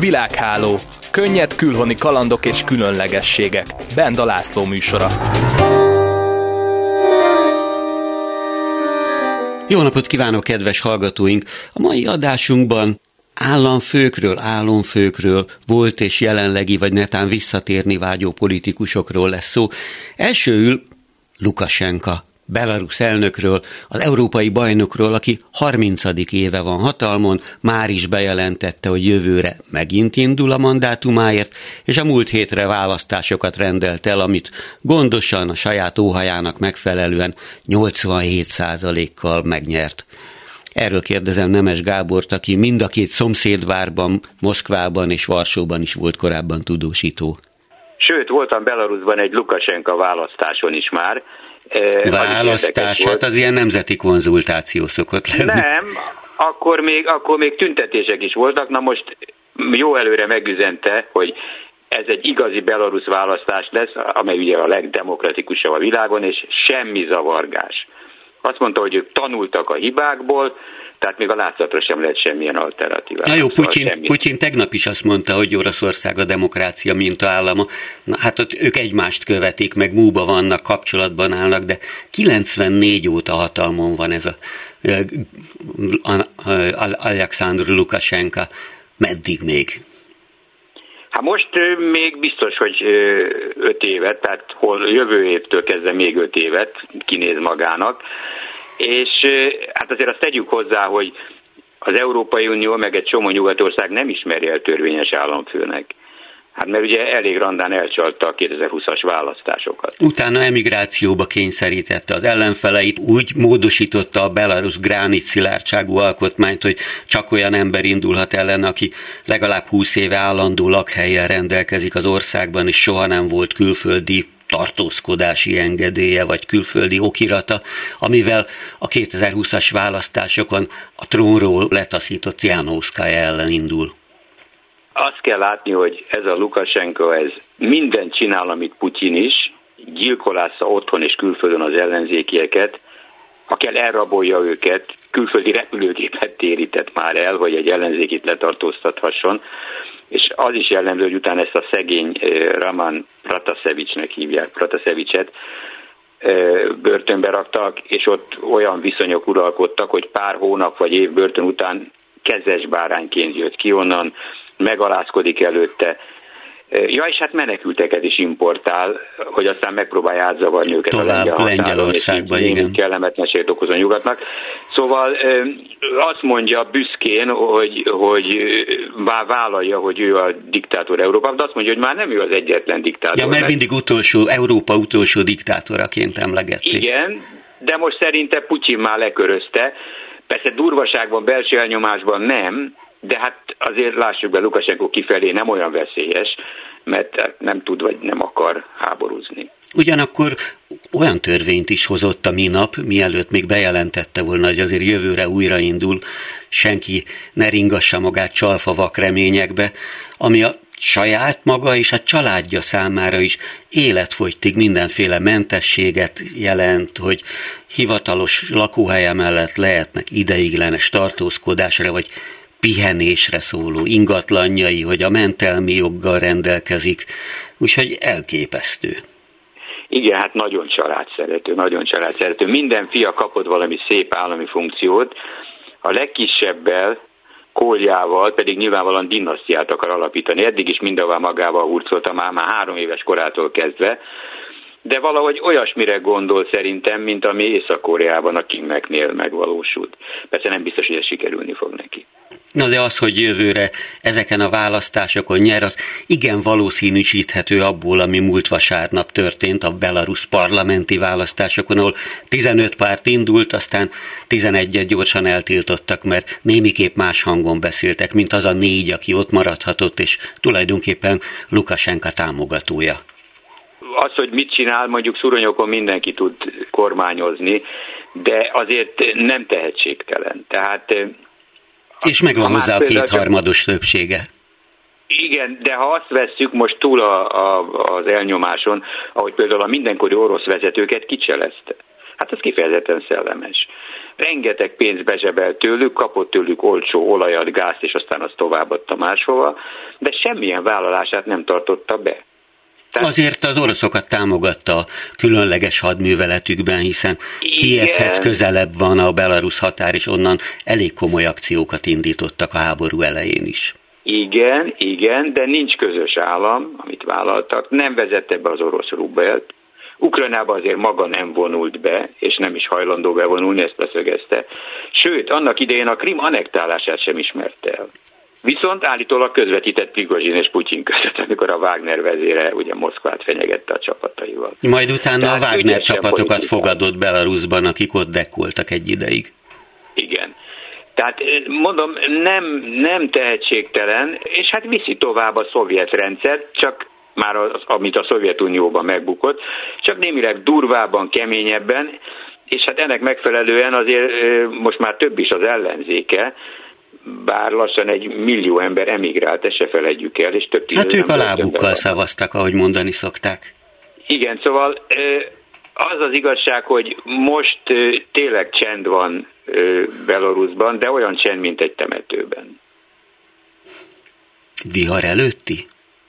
Világháló. Könnyed külhoni kalandok és különlegességek. Benda László műsora. Jó napot kívánok, kedves hallgatóink! A mai adásunkban államfőkről, volt és jelenlegi vagy netán visszatérni vágyó politikusokról lesz szó. Elsőül Lukasenka, Belarusz elnökről, az európai bajnokról, aki 30. éve van hatalmon, már is bejelentette, hogy jövőre megint indul a mandátumáért, és a múlt hétre választásokat rendelt el, amit gondosan a saját óhajának megfelelően 87%-kal megnyert. Erről kérdezem Nemes Gábort, aki mind a két szomszédvárban, Moszkvában és Varsóban is volt korábban tudósító. Sőt, voltam Belarusban egy Lukasenka választáson is már. Választás, hát az ilyen nemzeti konzultáció szokott lenni. Nem, akkor még tüntetések is voltak. Na most jó előre megüzente, hogy ez egy igazi belarusz választás lesz, amely ugye a legdemokratikusabb a világon, és semmi zavargás. Azt mondta, hogy ők tanultak a hibákból, tehát még a látszatra sem lehet semmilyen alternatívát. Na jó, Putyin tegnap is azt mondta, hogy Oroszország a demokrácia mintaállama. Na hát ott ők egymást követik, meg múba vannak, kapcsolatban állnak, de 94 óta hatalmon van ez a Alexandr Lukasenka. Meddig még? Hát most még biztos, hogy 5 évet, tehát jövő évtől kezdve még 5 évet kinéz magának. És hát azért azt tegyük hozzá, hogy az Európai Unió meg egy csomó nyugatország nem ismeri el törvényes államfőnek. Hát mert ugye elég randán elcsalta a 2020-as választásokat. Utána emigrációba kényszerítette az ellenfeleit, úgy módosította a belarusz gránit szilárdságú alkotmányt, hogy csak olyan ember indulhat ellen, aki legalább 20 éve állandó lakhellyel rendelkezik az országban, és soha nem volt külföldi tartózkodási engedélye vagy külföldi okirata, amivel a 2020-as választásokon a trónról letaszított Cianouszkaja ellen indul. Azt kell látni, hogy ez a Lukasenka, ez mindent csinál, amit Putyin is, gyilkolásza otthon és külföldön az ellenzékieket, ha kell elrabolja őket, külföldi repülőgépet térített már el, hogy egy ellenzékit letartóztathasson, és az is jellemző, hogy utána ezt a szegény Raman Pratasevicnek hívják, Pratasevicet, börtönbe raktak, és ott olyan viszonyok uralkodtak, hogy pár hónap vagy év börtön után kezes bárányként jött ki onnan, megalázkodik előtte. Ja, és hát menekülteket is importál, hogy aztán megpróbálja átzavarni őket tovább a Lengyelországba, igen. Kellemetlenséget okozó nyugatnak. Szóval azt mondja büszkén, hogy már vállalja, hogy ő a diktátor Európában, de azt mondja, hogy már nem ő az egyetlen diktátor. Ja, mert mindig Európa utolsó diktátoraként emlegették. Igen, de most szerinte Putyin már lekörözte. Persze durvaságban, belső elnyomásban nem, de hát azért lássuk be, Lukasenko kifelé nem olyan veszélyes, mert nem tud vagy nem akar háborúzni. Ugyanakkor olyan törvényt is hozott a minap, mielőtt még bejelentette volna, hogy azért jövőre újraindul, senki ne ringassa magát csalfavak reményekbe, ami a saját maga és a családja számára is életfogytig mindenféle mentességet jelent, hogy hivatalos lakóhelye mellett lehetnek ideiglenes tartózkodásra, vagy pihenésre szóló ingatlanjai, hogy a mentelmi joggal rendelkezik, úgyhogy elképesztő. Igen, hát nagyon családszerető. Minden fia kapott valami szép állami funkciót, a legkisebbel, Koljával pedig nyilvánvalóan dinasztiát akar alapítani. Eddig is mindenhová magával hurcolta már 3 éves korától kezdve, de valahogy olyasmire gondol szerintem, mint ami Észak-Koreában a Kim Mek-nél megvalósult. Persze nem biztos, hogy ez sikerülni fog neki. Na de az, hogy jövőre ezeken a választásokon nyer, az igen valószínűsíthető abból, ami múlt vasárnap történt a belarusz parlamenti választásokon, ahol 15 párt indult, aztán 11-et gyorsan eltiltottak, mert némiképp más hangon beszéltek, mint az a 4, aki ott maradhatott, és tulajdonképpen Lukasenka támogatója. Az, hogy mit csinál, mondjuk szuronyokon mindenki tud kormányozni, de azért nem tehetségtelen. Tehát és megvan hozzá a kétharmados többsége. Igen, de ha azt vesszük most túl az elnyomáson, ahogy például a mindenkori orosz vezetőket kicselezte. Hát ez kifejezetten szellemes. rengeteg pénzt bezsebelt tőlük, kapott tőlük olcsó olajat, gázt, és aztán azt továbbadta máshova, de semmilyen vállalását nem tartotta be. Azért az oroszokat támogatta a különleges hadműveletükben, hiszen Kijevhez közelebb van a belarusz határ, és onnan elég komoly akciókat indítottak a háború elején is. Igen, de nincs közös állam, amit vállaltak, nem vezette be az orosz rubelt. Ukrajnába azért maga nem vonult be, és nem is hajlandó bevonulni, ezt leszögezte. Sőt, annak idején a Krim annektálását sem ismerte el. Viszont állítólag közvetített Prigozsin és Putyin között, amikor a Wagner vezére ugye Moszkvát fenyegette a csapataival. Majd utána tehát a Wagner csapatokat fogadott Belarusban, akik ott dekkoltak egy ideig. Igen. Tehát mondom, nem tehetségtelen, és hát viszi tovább a szovjet rendszert, csak már amit a Szovjetunióban megbukott, csak némileg durvábban, keményebben, és hát ennek megfelelően azért most már több is az ellenzéke, bár lassan 1 millió ember emigrált, ezt se feledjük el, és több hát ők a lábukkal szavaztak, ahogy mondani szokták. Igen, szóval az az igazság, hogy most tényleg csend van Belarusban, de olyan csend, mint egy temetőben. Vihar előtti?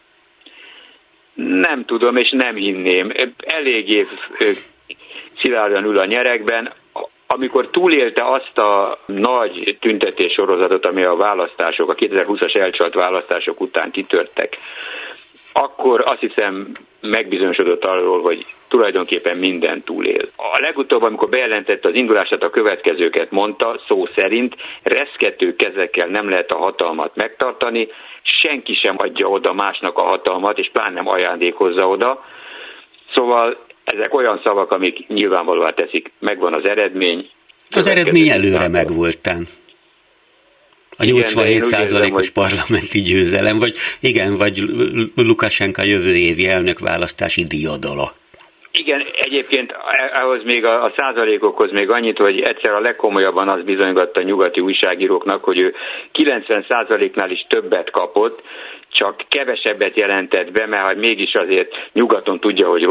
Nem tudom, és nem hinném. Eléggé szilárdan ül a nyerekben. Amikor túlélte azt a nagy tüntetés sorozatot, ami a választások, a 2020-as elcsalt választások után kitörtek, akkor azt hiszem megbizonyosodott arról, hogy tulajdonképpen minden túlél. A legutóbb, amikor bejelentette az indulását, a következőket mondta, szó szerint reszkető kezekkel nem lehet a hatalmat megtartani, senki sem adja oda másnak a hatalmat, és pláne nem ajándékozza oda. Szóval ezek olyan szavak, amik nyilvánvalóan teszik, megvan az eredmény. Az eredmény előre megvoltán. A 87%-os parlamenti győzelem, vagy Lukasenka jövő évi elnökválasztási diadala. Igen, egyébként ahhoz még a százalékokhoz még annyit, hogy egyszer a legkomolyabban azt bizonygatta a nyugati újságíróknak, hogy ő 90%-nál is többet kapott, csak kevesebbet jelentett be, mert mégis azért nyugaton tudja, hogy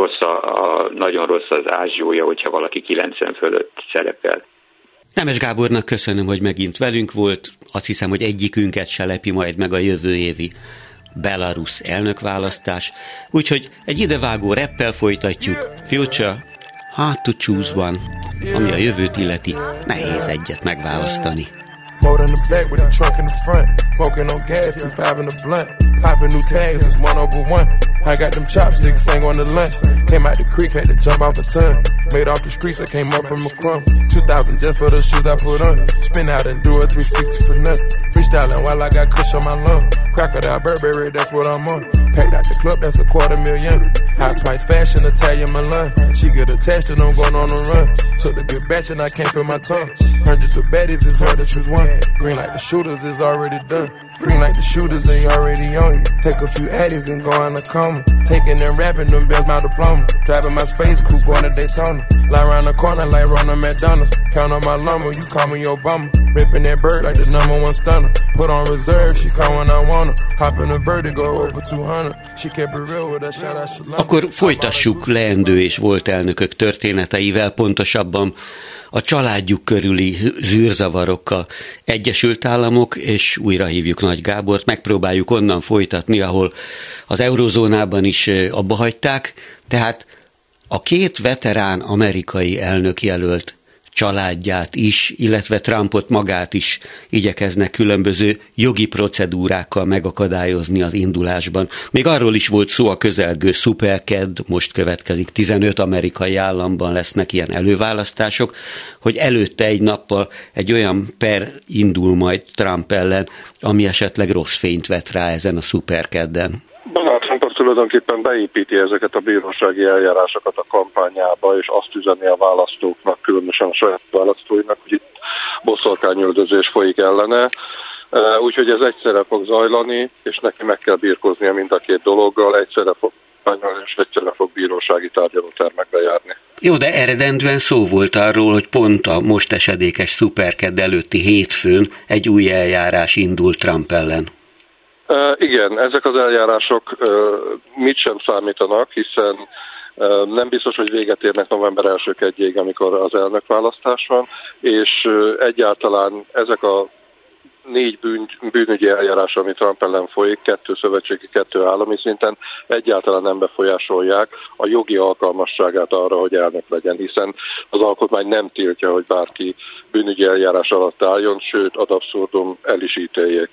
nagyon rossz az ázsiója, hogyha valaki 90 fölött szerepel. Nemes Gábornak köszönöm, hogy megint velünk volt. Azt hiszem, hogy egyikünket se lepi majd meg a jövő évi Belarus elnökválasztás. Úgyhogy egy idevágó rappel folytatjuk. Future, hard to choose one. Ami a jövőt illeti, nehéz egyet megválasztani. Motor in the back with a trunk in the front. Smoking on gas, 2.5 in the blunt. Popping new tags, it's 1/1. I got them chopsticks, sang on the lunch. Came out the creek, had to jump off a ton. Made off the streets, I came up from a crumb. 2,000 just for the shoes I put on. Spin out and do a 360 for nothing. Freestyling while I got kush on my lung. Crocodile Burberry, that's what I'm on. Packed out the club, that's $250,000. High price fashion, Italian Milan. She get attached and I'm going on a run. Took the good batch and I can't feel my tongue. Hundreds of baddies, it's hard to choose one. Green like the shooters is already done. Green like the shooters, they already on you. Take a few addies and go in a coma. Taking and rapping them bells, my diploma. Driving my space coupe, going to Daytona. Lie around the corner like Ronald McDonald's. Count on my lumber, you call me Obama. Ripping that bird like the #1 stunner. Put on reserve, she call when I want her. Hop in a Vertigo over 200. She kept it real with a shout out Shalom. Akkor folytassuk leendő és volt elnökök történeteivel, pontosabban a családjuk körüli zűrzavarokkal. Egyesült Államok, és újra hívjuk Nagy Gábort, megpróbáljuk onnan folytatni, ahol az eurozónában is abba hagyták, tehát a két veterán amerikai elnökjelölt családját is, illetve Trumpot magát is igyekeznek különböző jogi procedúrákkal megakadályozni az indulásban. Még arról is volt szó a közelgő szuperked, most következik, 15 amerikai államban lesznek ilyen előválasztások, hogy előtte egy nappal egy olyan per indul majd Trump ellen, ami esetleg rossz fényt vet rá ezen a szuperkedden. Donald Trump az tulajdonképpen beépíti ezeket a bírósági eljárásokat a kampányába, és azt üzeni a választóknak, különösen a saját választóinak, hogy itt boszorkányüldözés folyik ellene. Úgyhogy ez egyszerre fog zajlani, és neki meg kell birkóznia mind a két dologgal, egyszerre fog kampányolni, és egyszerre fog bírósági tárgyalótermekbe járni. Jó, de eredendően szó volt arról, hogy pont a most esedékes szuperkedd előtti hétfőn egy új eljárás indult Trump ellen. Igen, ezek az eljárások mit sem számítanak, hiszen Nem biztos, hogy véget érnek november 1-ig, amikor az elnökválasztás van, és egyáltalán ezek a 4 bűnügyi eljárás, ami Trump ellen folyik, 2 szövetségi, 2 állami szinten, egyáltalán nem befolyásolják a jogi alkalmasságát arra, hogy elnök legyen, hiszen az alkotmány nem tiltja, hogy bárki bűnügyi eljárás alatt álljon, sőt, ad abszurdum el is ítéljék.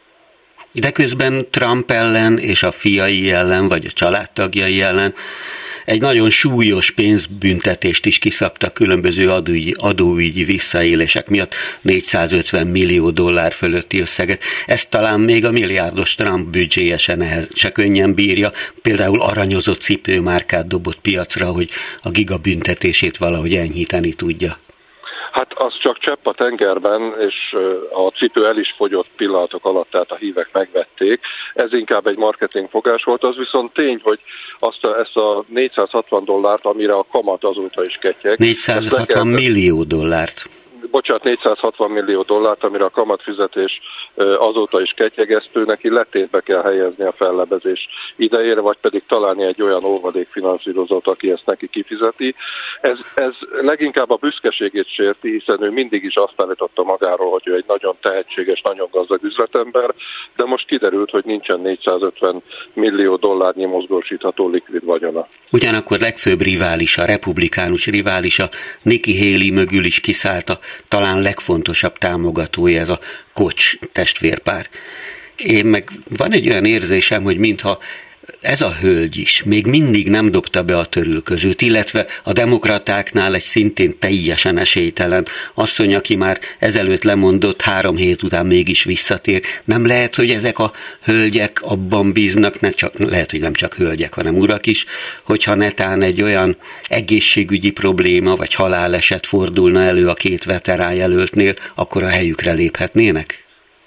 De közben Trump ellen és a fiai ellen, vagy a családtagjai ellen egy nagyon súlyos pénzbüntetést is kiszabtak különböző adóügyi visszaélések miatt, $450 millió fölötti összeget. Ezt talán még a milliárdos Trump büdzséje se könnyen bírja. Például aranyozott cipőmárkát dobott piacra, hogy a gigabüntetését valahogy enyhíteni tudja. Hát az csak csepp a tengerben, és a cipő el is fogyott pillanatok alatt, tehát a hívek megvették. Ez inkább egy marketingfogás volt, az viszont tény, hogy ezt a $460, amire a kamat azóta is ketyeg. $460 millió. Bocsánat, $460 millió, amire a kamatfizetés azóta is ketyegesztő, neki letétbe kell helyezni a fellebezés idejére, vagy pedig találni egy olyan óvadékfinanszírozót, aki ezt neki kifizeti. Ez leginkább a büszkeségét sérti, hiszen ő mindig is azt állította magáról, hogy ő egy nagyon tehetséges, nagyon gazdag üzletember, de most kiderült, hogy nincsen $450 millió mozgósítható likvid vagyona. Ugyanakkor legfőbb riválisa, republikánus riválisa, Nikki Haley mögül is kiszállt a talán legfontosabb támogatója, ez a Koch testvérpár. Én meg van egy olyan érzésem, hogy mintha ez a hölgy is még mindig nem dobta be a törülközőt, illetve a demokratáknál egy szintén teljesen esélytelen asszony, aki már ezelőtt lemondott, 3 hét után mégis visszatér. Nem lehet, hogy ezek a hölgyek abban bíznak, lehet, hogy nem csak hölgyek, hanem urak is, hogyha netán egy olyan egészségügyi probléma vagy haláleset fordulna elő a 2 veterán jelöltnél, akkor a helyükre léphetnének?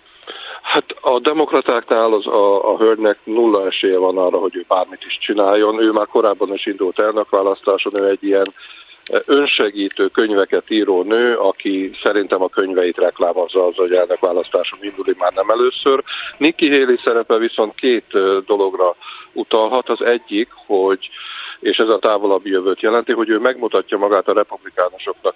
Hát a demokratáknál a hölgynek 0 esélye van arra, hogy ő bármit is csináljon. Ő már korábban is indult elnökválasztáson, ő egy ilyen önsegítő könyveket író nő, aki szerintem a könyveit reklámozza az, hogy elnökválasztáson indul már nem először. Nikki Haley szerepe viszont 2 dologra utalhat. Az egyik, hogy és ez a távolabbi jövőt jelenti, hogy ő megmutatja magát a republikánusoknak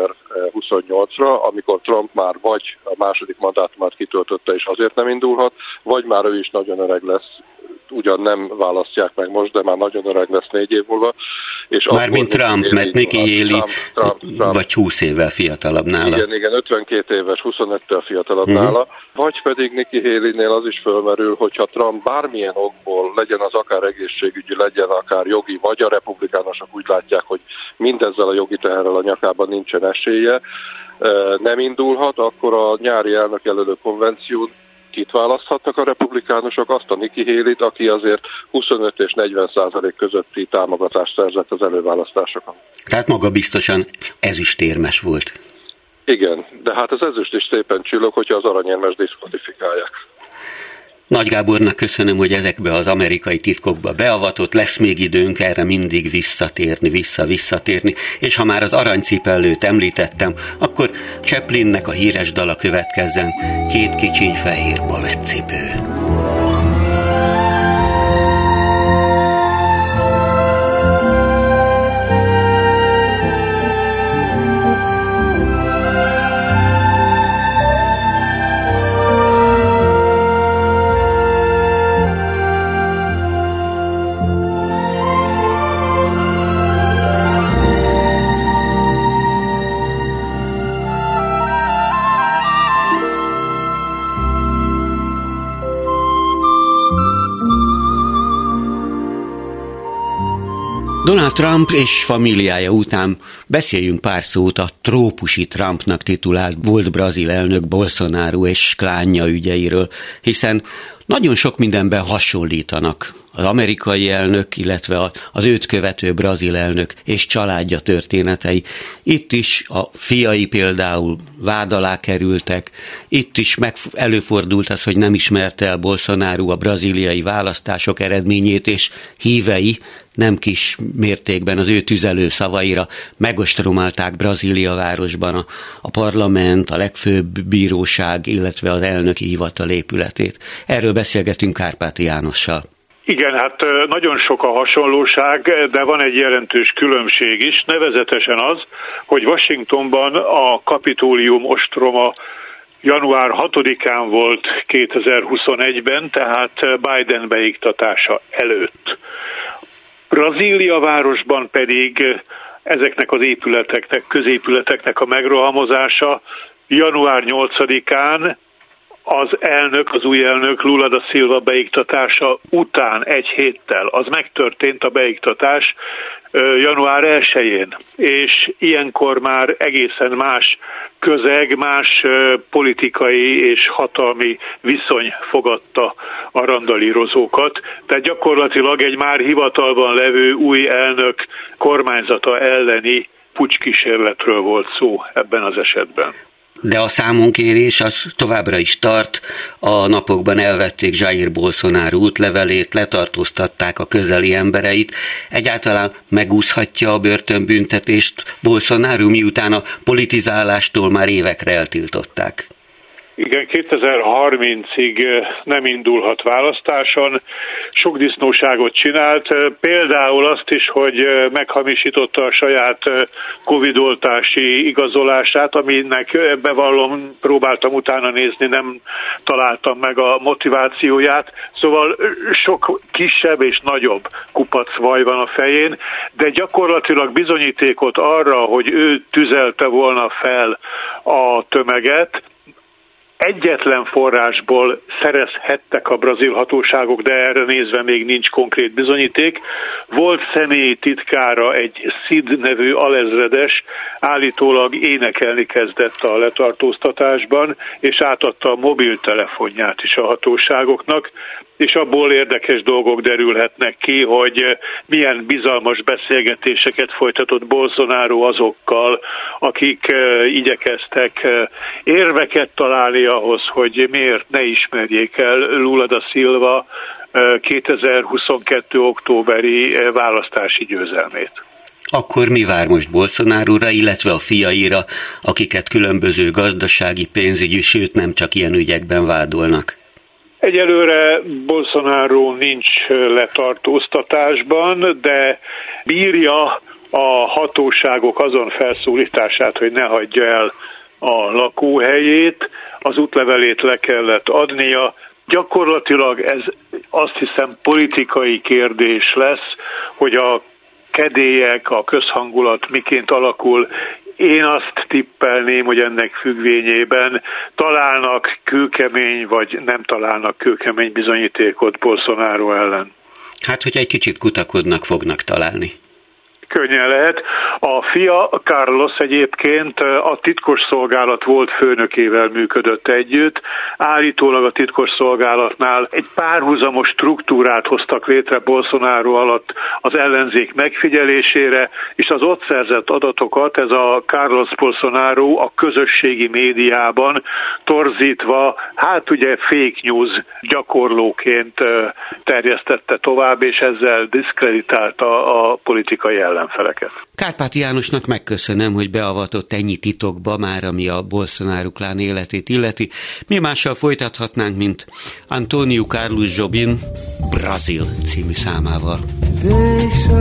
2028-ra, amikor Trump már vagy a második mandátumát kitöltötte, és azért nem indulhat, vagy már ő is nagyon öreg lesz, ugyan nem választják meg most, de már nagyon öreg lesz 4 év múlva. Mármint Trump, mert Nikki Haley vagy 20 évvel fiatalabb nála. Igen, 52 éves, 25-tel fiatalabb nála. Vagy pedig Nikki Haleynél az is fölmerül, hogyha Trump bármilyen okból, legyen az akár egészségügyi, legyen akár jogi, vagy a republikánusok úgy látják, hogy mindezzel a jogi teherrel a nyakában nincsen esélye, nem indulhat, akkor a nyári elnökjelölő konvención kit választhatnak a republikánusok? Azt a Nikki Haleyt, aki azért 25 és 40% közötti támogatást szerzett az előválasztásokon. Tehát maga biztosan ezüstérmes volt. Igen, de hát az ezüst is szépen csillog, hogyha az aranyérmes diszkvalifikálják. Nagy Gábornak köszönöm, hogy ezekbe az amerikai titkokba beavatott, lesz még időnk erre mindig visszatérni, és ha már az aranycipellőt említettem, akkor Chaplinnek a híres dala következzen, 2 kicsiny fehér balettcipő. Donald Trump és familiája után beszéljünk pár szót a trópusi Trumpnak titulált volt brazil elnök Bolsonaro és klánja ügyeiről, hiszen nagyon sok mindenben hasonlítanak az amerikai elnök, illetve az őt követő brazil elnök és családja történetei. Itt is a fiai például vád alá kerültek, itt is előfordult az, hogy nem ismerte el Bolsonaro a brazíliai választások eredményét, és hívei nem kis mértékben az ő tüzelő szavaira megostromálták Brazília városban a parlament, a legfőbb bíróság, illetve az elnöki hivatal épületét. Erről beszélgetünk Kárpáti Jánossal. Igen, hát nagyon sok a hasonlóság, de van egy jelentős különbség is, nevezetesen az, hogy Washingtonban a Kapitólium ostroma január 6-án volt 2021-ben, tehát Biden beiktatása előtt. Brazília városban pedig ezeknek az épületeknek, középületeknek a megrohamozása január 8-án az új elnök Lula da Silva beiktatása után egy héttel. Az megtörtént a beiktatás január 1-én, és ilyenkor már egészen más közeg, más politikai és hatalmi viszony fogadta a randalírozókat. Tehát gyakorlatilag egy már hivatalban levő új elnök kormányzata elleni pucskísérletről volt szó ebben az esetben. De a számonkérés az továbbra is tart. A napokban elvették Jair Bolsonaro útlevelét, letartóztatták a közeli embereit. Egyáltalán megúszhatja a börtönbüntetést Bolsonaro, miután a politizálástól már évekre eltiltották? Igen, 2030-ig nem indulhat választáson. Sok disznóságot csinált, például azt is, hogy meghamisította a saját Covid-oltási igazolását, aminek bevallom, próbáltam utána nézni, nem találtam meg a motivációját. Szóval sok kisebb és nagyobb kupacvaj van a fején, de gyakorlatilag bizonyítékot arra, hogy ő tüzelte volna fel a tömeget, egyetlen forrásból szerezhettek a brazil hatóságok, de erre nézve még nincs konkrét bizonyíték. Volt személyi titkára, egy Cid nevű alezredes, állítólag énekelni kezdett a letartóztatásban, és átadta a mobiltelefonját is a hatóságoknak, és abból érdekes dolgok derülhetnek ki, hogy milyen bizalmas beszélgetéseket folytatott Bolsonaro azokkal, akik igyekeztek érveket találni ahhoz, hogy miért ne ismerjék el Lula da Silva 2022. októberi választási győzelmét. Akkor mi vár most Bolsonaróra, illetve a fiaira, akiket különböző gazdasági, pénzügyi, sőt nem csak ilyen ügyekben vádolnak? Egyelőre Bolsonaro nincs letartóztatásban, de bírja a hatóságok azon felszólítását, hogy ne hagyja el a lakóhelyét, az útlevelét le kellett adnia. Gyakorlatilag ez azt hiszem politikai kérdés lesz, hogy a kedélyek, a közhangulat miként alakul. Én azt tippelném, hogy ennek függvényében találnak kőkemény, vagy nem találnak kőkemény bizonyítékot Bolsonaro ellen. Hát, hogy egy kicsit kutakodnak, fognak találni. Könnyen lehet. A fia, Carlos egyébként a titkosszolgálat volt főnökével működött együtt. Állítólag a titkosszolgálatnál egy párhuzamos struktúrát hoztak létre Bolsonaro alatt az ellenzék megfigyelésére, és az ott szerzett adatokat ez a Carlos Bolsonaro a közösségi médiában torzítva, hát ugye fake news gyakorlóként terjesztette tovább, és ezzel diszkreditálta a politikai ellenfeleket. Kárpáti Jánosnak megköszönöm, hogy beavatott ennyi titokba már, ami a Bolsonaro klán életét illeti. Mi mással folytathatnánk, mint Antônio Carlos Jobim Brazil című számával. Deixa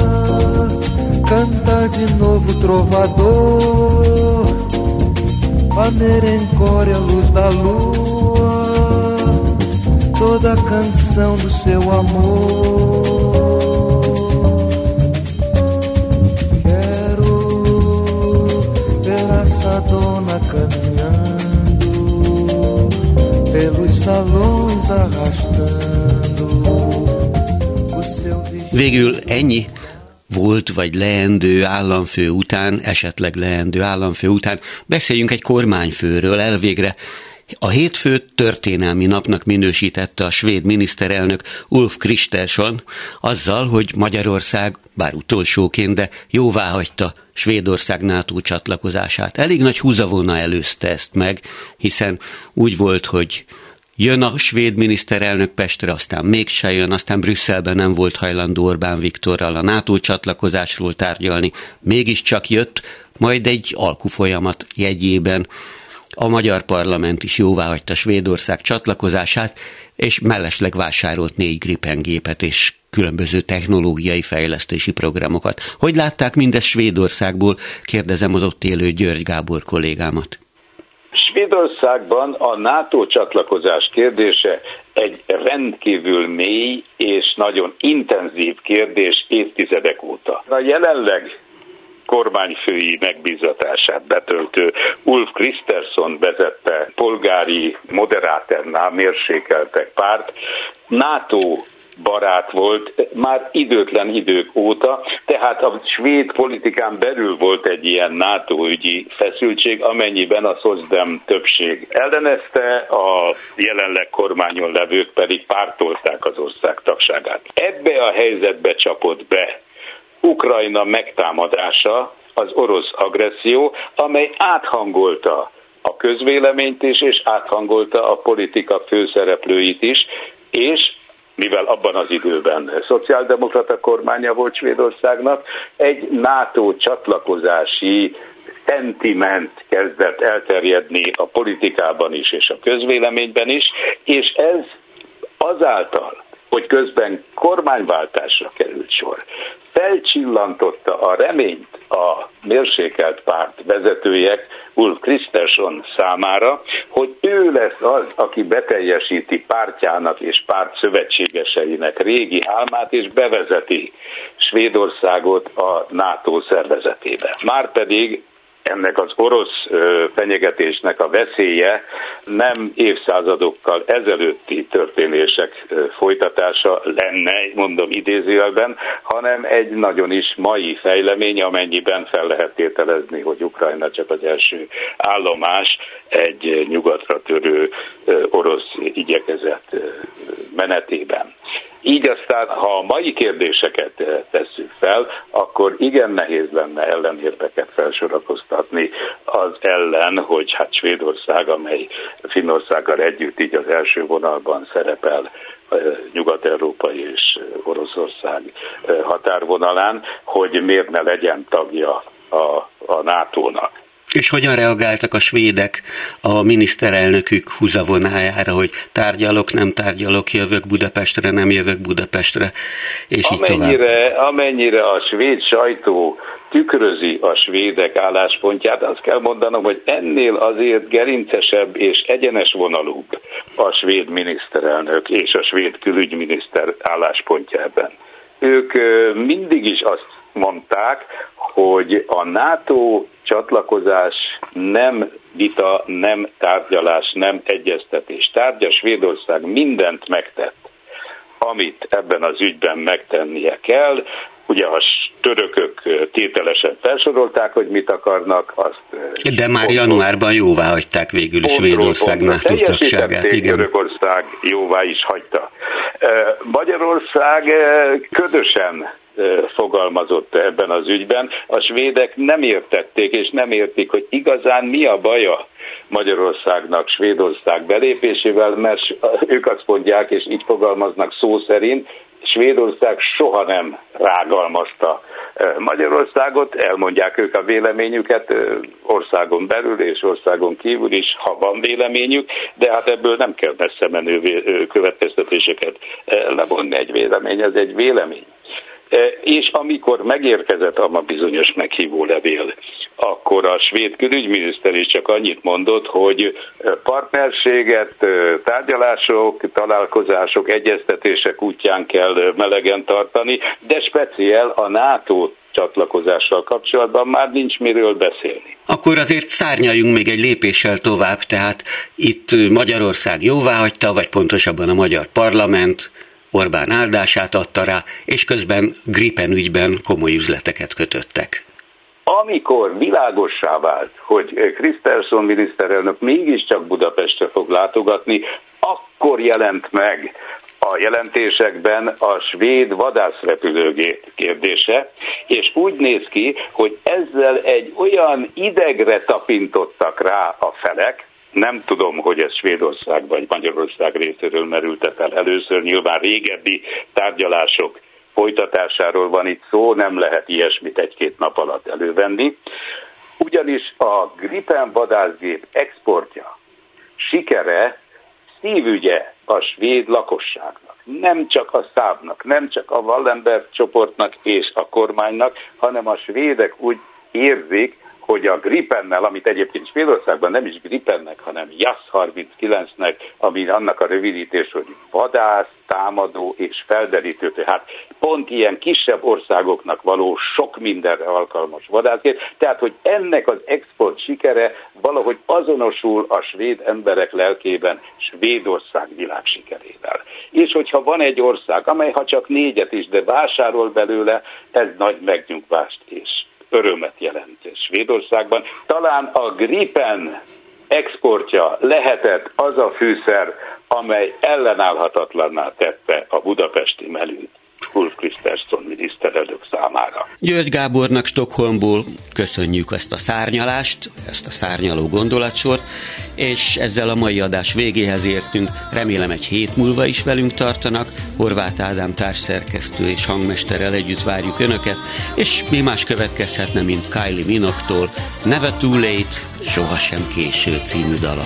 cantar de novo trovador, a merencore a luz da lua, toda canção do seu amor. Dona caminhando pelos salões arrastando o seu vestido. Végül ennyi volt vagy leendő államfő után, esetleg leendő államfő után. Beszéljünk egy kormányfőről. Elvégre a hétfőt történelmi napnak minősítette a svéd miniszterelnök Ulf Kristersson azzal, hogy Magyarország, bár utolsóként, de jóváhagyta Svédország NATO csatlakozását. Elég nagy húzavona előzte ezt meg, hiszen úgy volt, hogy jön a svéd miniszterelnök Pestre, aztán mégse jön, aztán Brüsszelben nem volt hajlandó Orbán Viktorral a NATO csatlakozásról tárgyalni, mégiscsak jött, majd egy alkufolyamat jegyében A magyar parlament is jóváhagyta Svédország csatlakozását, és mellesleg vásárolt 4 Gripen gépet és különböző technológiai fejlesztési programokat. Hogy látták mindezt Svédországból? Kérdezem az ott élő György Gábor kollégámat. Svédországban a NATO csatlakozás kérdése egy rendkívül mély és nagyon intenzív kérdés évtizedek óta. A jelenleg kormányfői megbízatását betöltő Ulf Kristersson vezette polgári moderáternál mérsékeltek párt NATO barát volt már időtlen idők óta, tehát a svéd politikán belül volt egy ilyen NATO ügyi feszültség, amennyiben a SZOSZDEM többség ellenezte, a jelenleg kormányon levők pedig pártolták az ország tagságát. Ebbe a helyzetbe csapott be Ukrajna megtámadása, az orosz agresszió, amely áthangolta a közvéleményt is, és áthangolta a politika főszereplőit is, és mivel abban az időben szociáldemokrata kormánya volt Svédországnak, egy NATO csatlakozási szentiment kezdett elterjedni a politikában is, és a közvéleményben is, és ez azáltal, hogy közben kormányváltásra került sor, felcsillantotta a reményt a mérsékelt párt vezetőjek Ulf Kristersson számára, hogy ő lesz az, aki beteljesíti pártjának és párt szövetségeseinek régi álmát, és bevezeti Svédországot a NATO szervezetébe. Márpedig ennek az orosz fenyegetésnek a veszélye nem évszázadokkal ezelőtti történések folytatása lenne, mondom idézőjelben, hanem egy nagyon is mai fejlemény, amennyiben fel lehet tételezni, hogy Ukrajna csak az első állomás egy nyugatra törő orosz igyekezet menetében. Így aztán, ha a mai kérdéseket tesszük fel, akkor igen nehéz lenne ellenérveket felsorakoztatni az ellen, hogy hát Svédország, amely Finnországgal együtt így az első vonalban szerepel Nyugat-Európai és Oroszország határvonalán, hogy miért ne legyen tagja a NATO-nak. És hogyan reagáltak a svédek a miniszterelnökük húzavonájára, hogy tárgyalok, nem tárgyalok, jövök Budapestre, nem jövök Budapestre, és így tovább? Amennyire a svéd sajtó tükrözi a svédek álláspontját, azt kell mondanom, hogy ennél azért gerincesebb és egyenes vonalúbb a svéd miniszterelnök és a svéd külügyminiszter álláspontja ebben. Ők mindig is azt mondták, hogy a NATO csatlakozás nem vita, nem tárgyalás, nem egyeztetés tárgya. Svédország mindent megtett, amit ebben az ügyben megtennie kell. Ugye a törökök tételesen felsorolták, hogy mit akarnak, azt... De már januárban jóvá hagyták végül is Svédország NATO tagságát. Igen. Törökország jóvá is hagyta. Magyarország ködösen fogalmazott ebben az ügyben. A svédek nem értették és nem értik, hogy igazán mi a baja Magyarországnak Svédország belépésével, mert ők azt mondják, és így fogalmaznak szó szerint, Svédország soha nem rágalmazta Magyarországot, elmondják ők a véleményüket országon belül és országon kívül is, ha van véleményük, de hát ebből nem kell messze menő következtetéseket levonni. Egy vélemény, ez egy vélemény. És amikor megérkezett a bizonyos meghívó levél, akkor a svéd külügyminiszter is csak annyit mondott, hogy partnerséget, tárgyalások, találkozások, egyeztetések útján kell melegen tartani, de speciál a NATO csatlakozással kapcsolatban már nincs miről beszélni. Akkor azért szárnyaljunk még egy lépéssel tovább, tehát itt Magyarország jóváhagyta, vagy pontosabban a magyar parlament Orbán áldását adta rá, és közben Gripen ügyben komoly üzleteket kötöttek. Amikor világossá vált, hogy Kristersson miniszterelnök mégiscsak Budapestre fog látogatni, akkor jelent meg a jelentésekben a svéd vadászrepülőgép kérdése, és úgy néz ki, hogy ezzel egy olyan idegre tapintottak rá a felek, nem tudom, hogy ez Svédország vagy Magyarország részéről merült fel először, nyilván régebbi tárgyalások folytatásáról van itt szó, nem lehet ilyesmit egy-két nap alatt elővenni. ugyanis a Gripen vadászgép exportja sikere szívügye a svéd lakosságnak. Nem csak a Saabnak, nem csak a Wallenberg csoportnak és a kormánynak, hanem a svédek úgy érzik, hogy a Gripennel, amit egyébként Svédországban nem is Gripennek, hanem JAS-39-nek, ami annak a rövidítés, hogy vadász, támadó és felderítő, tehát pont ilyen kisebb országoknak való sok mindenre alkalmas vadászgép, tehát hogy ennek az export sikere valahogy azonosul a svéd emberek lelkében Svédország világsikerével. És hogyha van egy ország, amely ha csak 4 is, de vásárol belőle, ez nagy megnyugvást és örömet jelent Svédországban. Talán a Gripen exportja lehetett az a fűszer, amely ellenállhatatlanná tette a budapesti melűt Ulf Kristersson miniszterelnök számára. György Gábornak Stockholmból köszönjük ezt a szárnyalást, ezt a szárnyaló gondolatsort, és ezzel a mai adás végéhez értünk. Remélem egy hét múlva is velünk tartanak. Horváth Ádám társszerkesztő és hangmesterrel együtt várjuk Önöket, és mi más következhetne, mint Kylie Minogue-tól Never Too Late, Sohasem késő című dala.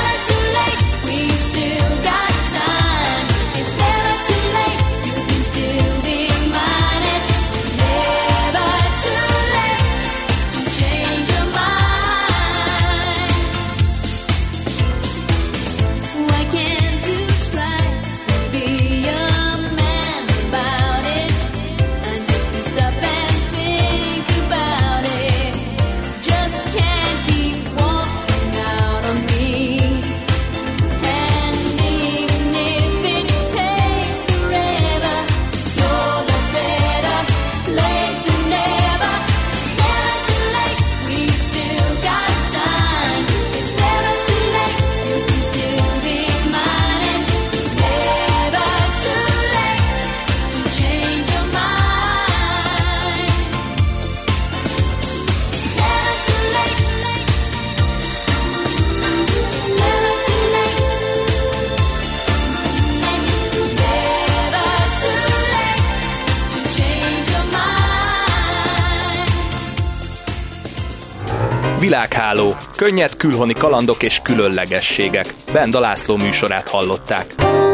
Világháló. Könnyed külhoni kalandok és különlegességek. Benda László műsorát hallották.